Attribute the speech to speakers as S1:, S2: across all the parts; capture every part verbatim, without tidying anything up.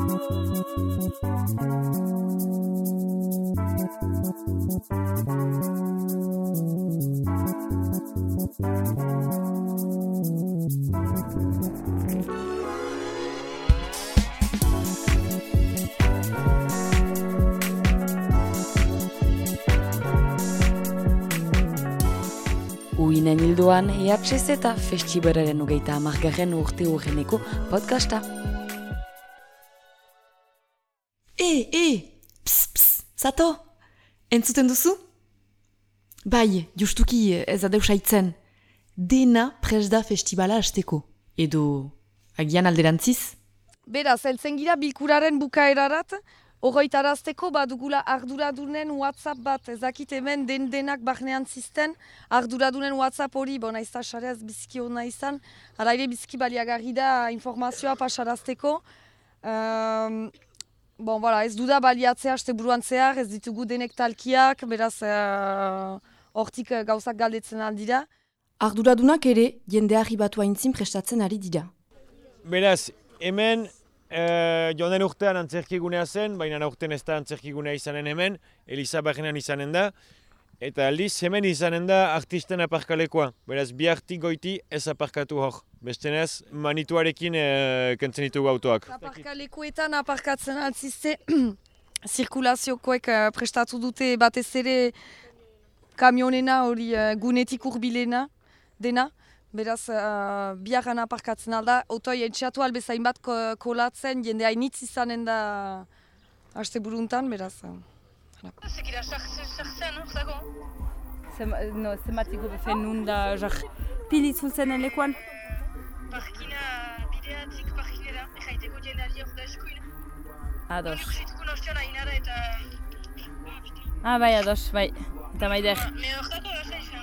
S1: Uinen hildoan E H Z festibalaren hogeita hamargarren urte horreneko podcasta. E, e, pss, pss, zato, entzuten duzu? Bai, justuki ez adeus aitzen, dena prest da festivala hasteko, edo agian alderantziz?
S2: Beraz, heltzen gira bilkuraren bukaerarat, horretarazteko badugula arduradunen WhatsApp bat, ezakit hemen den denak barnean zisten, arduradunen WhatsApp hori, bon, naizta xareaz biziki hona izan, hala ere biziki baliagarri da informazioa pasarazteko. Um, bon, voilà, ez duda baliatzea haste buruan zehar, ez ditugu denek talkiak, beraz hortik uh, gauzak galdetzen aldira.
S1: Arduradunak ere jende arribatu aintzin prestatzen ari dira.
S3: Beraz, hemen Uh, joan den urtean antzerkigunea zen, baina aurten ez da antzerkigunea izanen hemen, Eliza barrenan izanen da, eta aldiz hemen izanen da artisten aparkalekoa. Beraz, bi artik goiti ez aparkatu hor. Bestenez, manituarekin uh, kentzen ditugu autoak.
S2: Aparkalekoetan aparkatzen altzizte, zirkulaziokoek uh, prestatu dute batez ere kamionena hori uh, gunetik hurbilena dena. Beraz, uh, biarran aparkatzen alda, otoi entxeatu albezain bat ko kolatzen, jende hainitz izanen da haste buruntan, beraz. Uh,
S4: Sekira sartzen, hor zago?
S5: Zematiko befen nun da jar pilitzultzen lekuan?
S4: Parkina bideatik parkinera, jaiteko jendeari hor da eskuin.
S5: Ados.
S4: Kusituko nostioa inara eta...
S5: Ah, bai, ados, bai. Eta maider.
S4: Me hor dago da zaizan.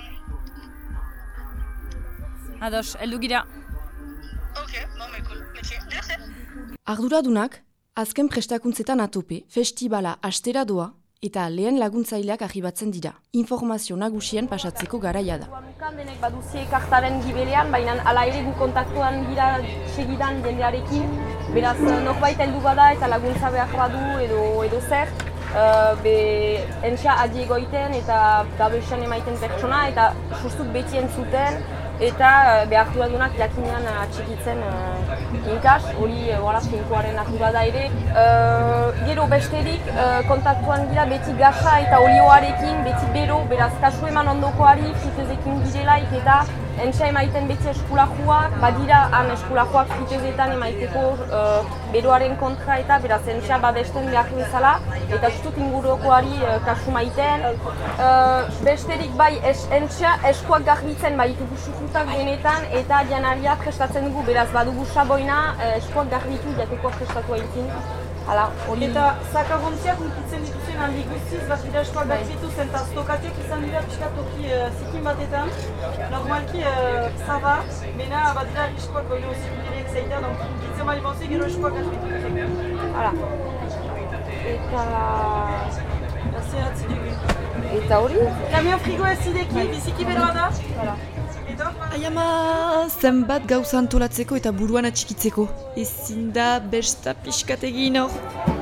S5: Ados, heldu gira.
S4: Ok, bon, mekul. Metxe, merci.
S1: Arduradunak, azken prestakuntzetan atope, festibala astera doa eta lehen laguntzaileak arribatzen dira. Informazio nagusien pasatzeko garaia da.
S6: Denek baduzie kartaren gibelean, baina ala ere gu kontaktuan gira segidan jendearekin. Beraz, norbait heldu bada eta laguntza behar badu edo, edo zer. Uh, be entxa adi egoiten eta gabesan emaiten pertsona eta justut beti entzuten eta uh, be arduradunak jakinean atxikitzen uh, inkas, hori uh, finkoaren ardura da ere. Uh, gero besterik uh, kontaktuan gira beti gasa eta olioarekin, beti bero, beraz kasu eman ondokoari fritezekin girelaik eta entxa emaiten beti eskulajuak, badira han eskulajuak fritezetan emaiteko uh, beroaren kontra eta beraz entxa badesten behar bezala eta justut ingurukoari uh, kasu maiten. Uh, besterik bai es, entxa eskuak garbitzen baditugu sujutak benetan eta janaria prestatzen dugu, beraz badugu saboina uh, eskuak garbitu jatekoa prestatu haitzin. Hala, hori...
S7: Eta zakarontziak unkitzen dituzen handi guztiz, bat dira eskoak batzitu zen eta stokatiak izan dira pixka toki uh, zikin batetan. Normalki uh, zaba, mena bat dira eskoak goio zikilereek zeitea, donc unkitzen bali bonzi gero eskoak garbitu.
S6: Hala. Eta...
S7: Azeratzi dugu.
S6: Eta hori?
S7: Kamion frigo ez zideki, biziki beroa da.
S6: Hala.
S1: Aiama, zenbat gauza antolatzeko eta buruan atxikitzeko. Ezin da besta pixkat egin hor.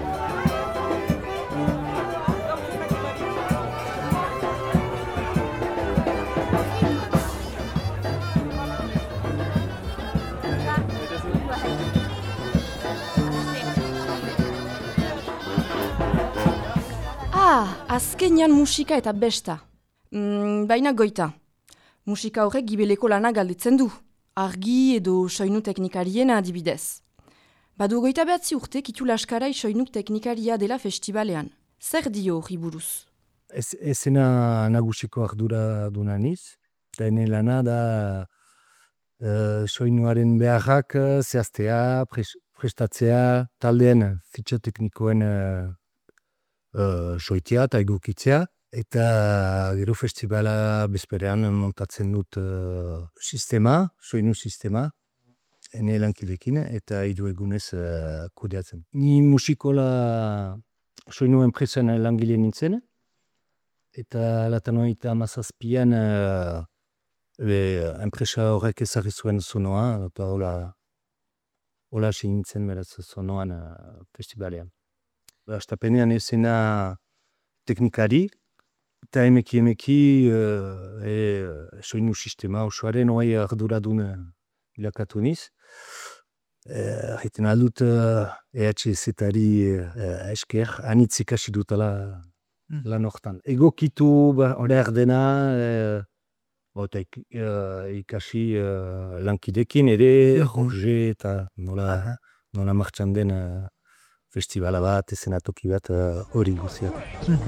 S1: Ah, azkenean musika eta besta. Mm, baina goita. Musika horrek gibeleko lana galdetzen du, argi edo soinu teknikarien adibidez. Badu goita behatzi urte kitu laskarai soinu teknikaria dela festivalean. Zer dio hori buruz?
S8: Ez, ezena nagusiko ardura du naniz, eta ene lana da uh, soinuaren beharrak zehaztea, pres, prestatzea, taldeen fitxoteknikoen uh, uh, soitea eta egokitzea. Eta gero festivala bezperean montatzen dut uh, sistema, soinu sistema, ene lankidekin eta hiru egunez uh, kudeatzen. Ni musikola soinu enpresan langile nintzen, eta latanoita amazazpian uh, enpresa horrek ezarri zuen sonoa, eta hola hola segintzen beraz zonoan uh, festivalean. Astapenean ezena teknikari, eta emeki emeki uh, e, soinu sistema osoaren oai arduradun bilakatu niz. Haiten uh, aldut uh, E H Z-ari uh, esker anitz ikasi dutala mm. lan hortan. Egokitu hori ba, erdena, uh, Bota ik, uh, ikasi uh, lankidekin ere, Roger eta nola, nola martxan den uh, festivala bat, esenatoki bat hori uh, guziak.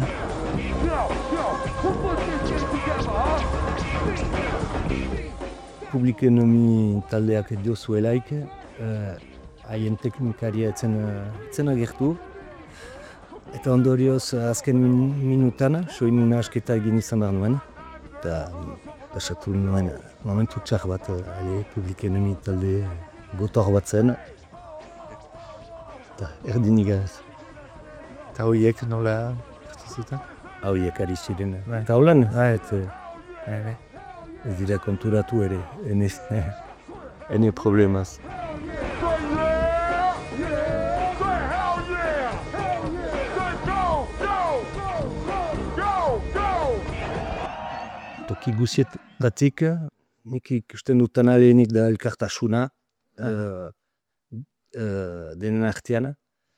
S8: Publikonomi taldeak dio zuelaik, haien uh, teknikaria etzen, uh, etzen agertu. Eta ondorioz azken min, minutan, soinuna asketa egin izan behar nuen. Eta pasatu nuen momentu txar bat, ale, publikonomi talde gotor bat zen. Eta erdin igaz.
S9: Eta horiek nola hartu zuten?
S8: Horiek ari ziren. Eta holan, ez dira konturatu ere, ene, ene problemaz. Toki guzietatik, nik ikusten dutan arenik da elkartasuna, uh, uh, denen artean.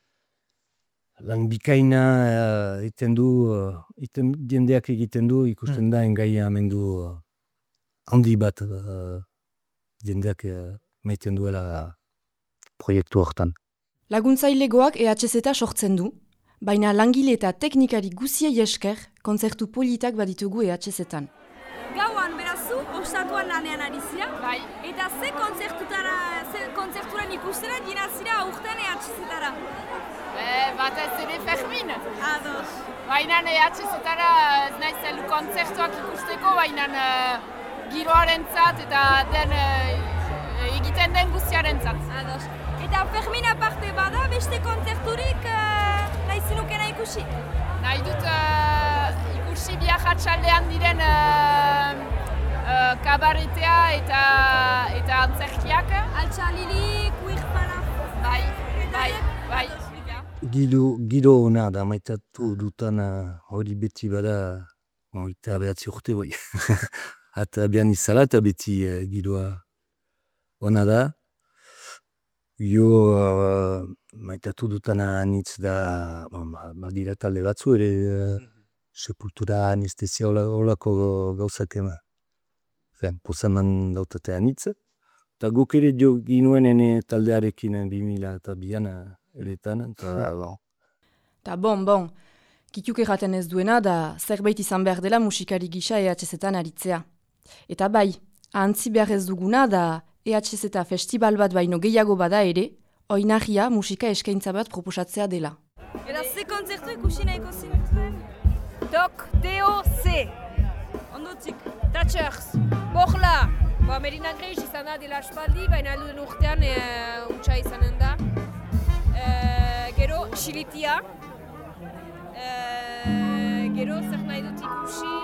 S8: Lan bikaina uh, iten du, uh, iten, jendeak egiten du, ikusten da engaia amendu uh, handi bat uh, jendeak uh, maiten duela proiektu hortan.
S1: Laguntzailegoak E H Z sortzen du, baina langile eta teknikari guziei esker kontzertu politak baditugu E H Z-an.
S10: Gauan berazu, ostatuan lanean ari zira,
S5: bai.
S10: Eta ze kontzertutara, ze kontzerturan ikustera dina zira aurten E H Z-tara?
S5: Batez ere Fermin.
S10: Ados.
S5: Baina E H Z-tara ez naiz elu kontzertuak ikusteko, baina uh, giroarentzat eta den uh, egiten den guztiarentzat.
S10: Ados. Eta Fermin aparte bada beste kontzerturik uh, nahi zinukena ikusi?
S5: Nahi dut uh, ikusi biaxatxaldean diren uh, uh, kabaretea eta, eta antzerkiak.
S10: Altxalili, kuirpana.
S5: Bai, bai, bai.
S8: Giro, giro hona da, maitatu dutan hori uh, beti bada, eta behatzi urte bai. Eta bian izala eta beti uh, giroa hona da. Jo uh, maitatu dutan anitz da, badira talde batzu ere, uh, sepultura, anestezia horako gauzak ema. Fen, posaman dautate anitz. Eta guk ere jo ginuen ene taldearekin bi mila eta bian eretan.
S1: Eta bon, bon, kikiuk erraten ez duena da zerbait izan behar dela musikari gisa E H Z-an aritzea. Eta bai, ahantzi behar ez duguna da E H Z festival bat baino gehiago bada ere, oinarria musika eskaintza bat proposatzea dela.
S10: Eta ze kontzertu ikusi nahiko zinutuen?
S11: Doc, D O C.
S10: Ondotik.
S11: Thatchers. Borla. Ba, Merina Greix izan da dela aspaldi, baina alduden urtean e, untsa izanen da. E, gero, Xilitia. E, gero, zer nahi dut ikusi.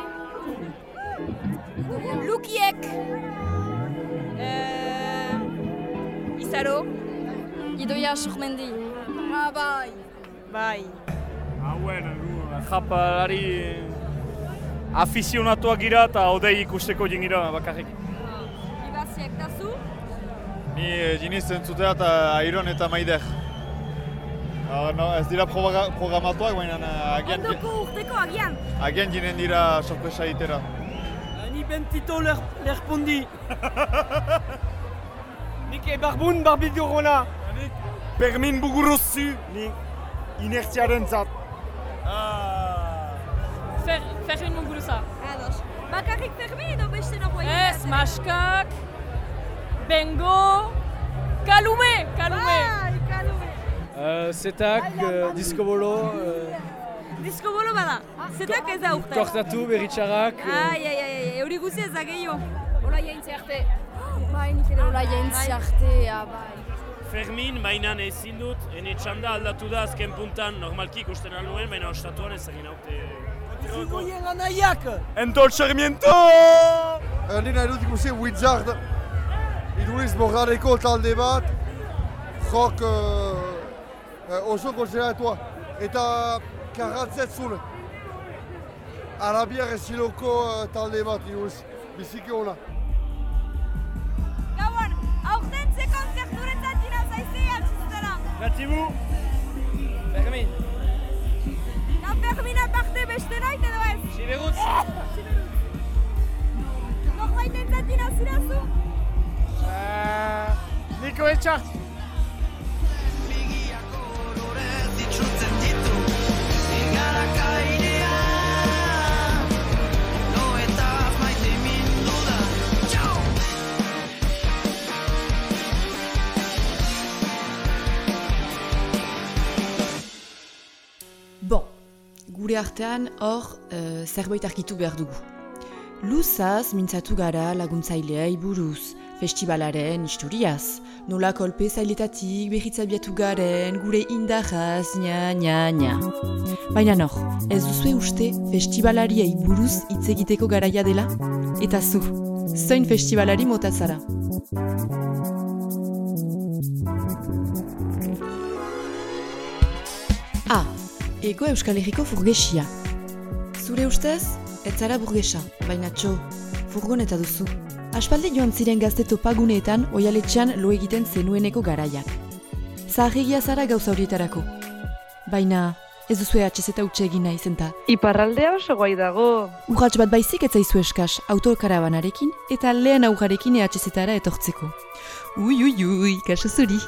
S11: Lukiek. E, Izaro.
S10: Idoia Surmendi.
S11: Ah, bai.
S12: Bai. Hauen, japalari afizionatuak gira eta odei ikusteko jengira bakarrik.
S10: Ibaziak dazu?
S13: Ni jiniz entzutea eta Airon eta Maider. Uh, no, ez dira programatuak, baina agian...
S10: Ondoko urteko agian?
S13: Agian jinen dira sorpresa itera.
S14: Ni Bentito lerpondi. Nik Barbun Barbidurona.
S13: Nik Permin Buguruzzu. Nik inertziaren zat.
S11: Fer, Fermin Muguruza.
S10: Ados. Bakarrik Fermin edo beste nopo egin?
S11: Ez, Maskak, Bengo, Kalume, Kalume.
S10: Bai, Kalume.
S15: Uh, Zetak, uh, Disco Bolo. Uh...
S10: Disco Bolo bada. Zetak ez da urte.
S15: Kortatu, Berritxarrak.
S10: Ai, ai, ai, ai, hori guzi ez da gehiago.
S11: Ola jaintzi arte.
S10: Bai, nik ere ola jaintzi arte, bai.
S16: Fermin, mainan ezin dut, ene txanda aldatu da azken puntan, normalki ikusten aluen, baina ostatuan ez egin haute...
S14: Zigoien anaiak!
S13: Entol Sarmiento! Erdi nahi dut ikusi Wizard, iduriz borrareko talde bat,
S17: rock uh, uh, oso konzertua. Eta karratzet zule. Arabiar estiloko uh, talde bat, iruz, biziki ona.
S10: Gauan, aurten ze konzerturetzat dira zaizei atxiztara.
S12: Gatibu! Fermin!
S10: Na Fermin aparte beste nait edo ez?
S12: Siberutz!
S10: Norbait entzat dira zirazu?
S12: Uh, Niko Eltxart!
S1: Bon, gure artean hor uh, zerbait argitu behar dugu. Luzaz mintzatu gara laguntzaileai buruz, festivalaren historiaz, nola kolpe zailetatik berritzabiatu garen, gure indarraz, nya, nya, nya. Baina nor, ez duzue uste festivalariei buruz hitz egiteko garaia dela? Eta zu, zoin festivalari mota zara? Ah, Ego Euskal Herriko furgesia. Zure ustez, ez zara burgesa, baina txo, furgoneta duzu. Aspaldi joan ziren gazte topaguneetan oialetxean lo egiten zenueneko garaiak. Zaharregia zara gauza horietarako. Baina ez duzu atxezeta utxe egin nahi zenta.
S2: Iparraldea oso guai dago.
S1: Urratx bat baizik ez zaizu eskas autokarabanarekin eta lehen augarekin atxezetara etortzeko. Ui, ui, ui, kaso zuri.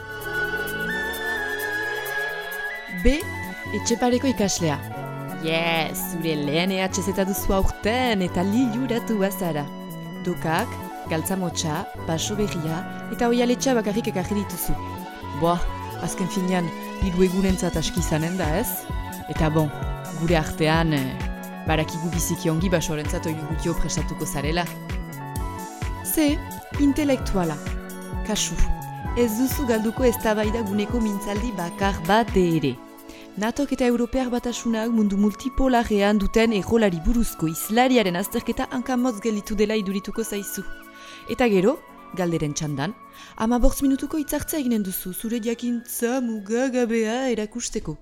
S1: B. Etxepareko ikaslea. Yes, zure lehen ehatxezeta duzu aurten eta liluratu bazara. Dokak, galtzamotxa, baso berria eta oialetxa bakarrik ekarri dituzu. Boa, azken finean, hiru egunentzat aski izanen da ez? Eta bon, gure artean, eh, barakigu biziki ongi basorentzat oiu gutio prestatuko zarela. Ze, intelektuala. Kasu, ez duzu galduko eztabaida guneko mintzaldi bakar bat ere. Natok eta Europear batasunak mundu multipolarean duten errolari buruzko izlariaren azterketa hankamotz gelditu dela idurituko zaizu. Eta gero, galderen txandan, ama bortz minutuko hitzartzea eginen duzu zure jakintza mugagabea erakusteko.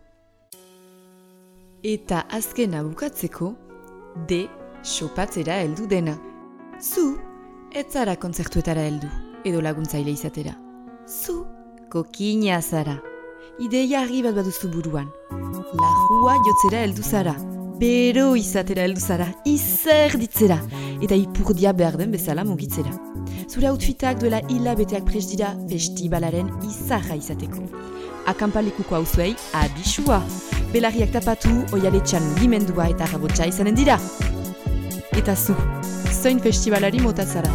S1: Eta azkena bukatzeko, D. Sopatzera heldu dena. Zu, ez zara kontzertuetara heldu, edo laguntzaile izatera. Zu, kokina zara. Ideia argi bat baduzu buruan. Lajua jotzera heldu zara, bero izatera heldu zara, izer ditzera, eta ipurdia behar den bezala mugitzera. Zure outfitak duela hilabeteak prest dira festivalaren izarra izateko. Akampalekuko hauzuei abisua. Belarriak tapatu, oialetxan mugimendua eta rabotxa izanen dira. Eta zu, zoin festivalari mota zara.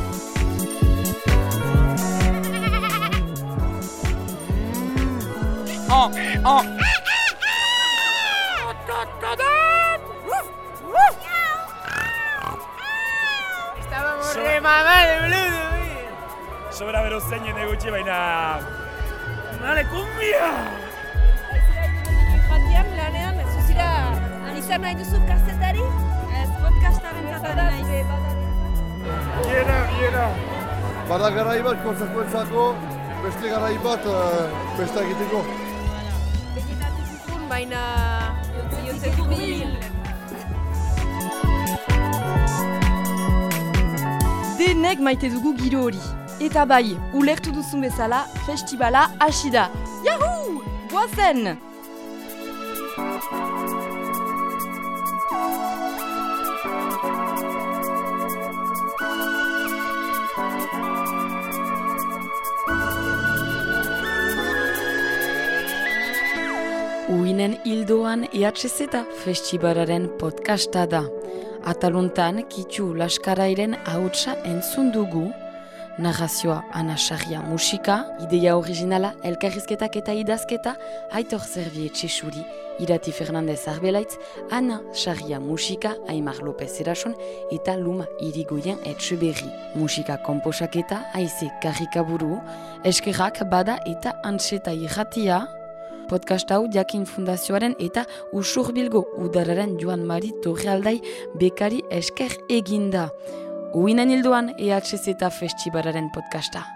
S14: Oh, oh.
S12: Estábamos re mamados, boludo. Sobra bero zeinen egutxe, baina... Dale, kumbia!
S11: Jatian lanean, zuzira, izan nahi duzu kazetari? Ez, podcastaren zatari nahi.
S17: Biera, biera. Bada garai bat konzertuentzako, beste garai bat beste egiteko.
S11: Baina jotzeko bil.
S1: Denek maite dugu giro hori. Eta bai, ulertu duzun bezala, festivala hasi da. Yahoo! Goazen!
S18: Uinen hildoan E H Z festivalaren podcasta da. Ataluntan Kitxu Laskarairen ahotsa entzun dugu, narrazioa Ana Sarria musika, ideia originala elkarrizketak eta idazketa Aitor Zerbie Txesuri, Irati Fernandez Arbelaitz, Ana Sarria musika, Aimar López Erason eta Luma Irigoyen Etxeberri. Musika komposaketa Aize Karrikaburu, eskerrak bada eta Antxeta Irratia. Podcast hau Jakin Fundazioaren eta Usurbilgo Udararen Joan Mari Torrealdai bekari esker eginda. Uinen hildoan E H Z festivalaren podcasta.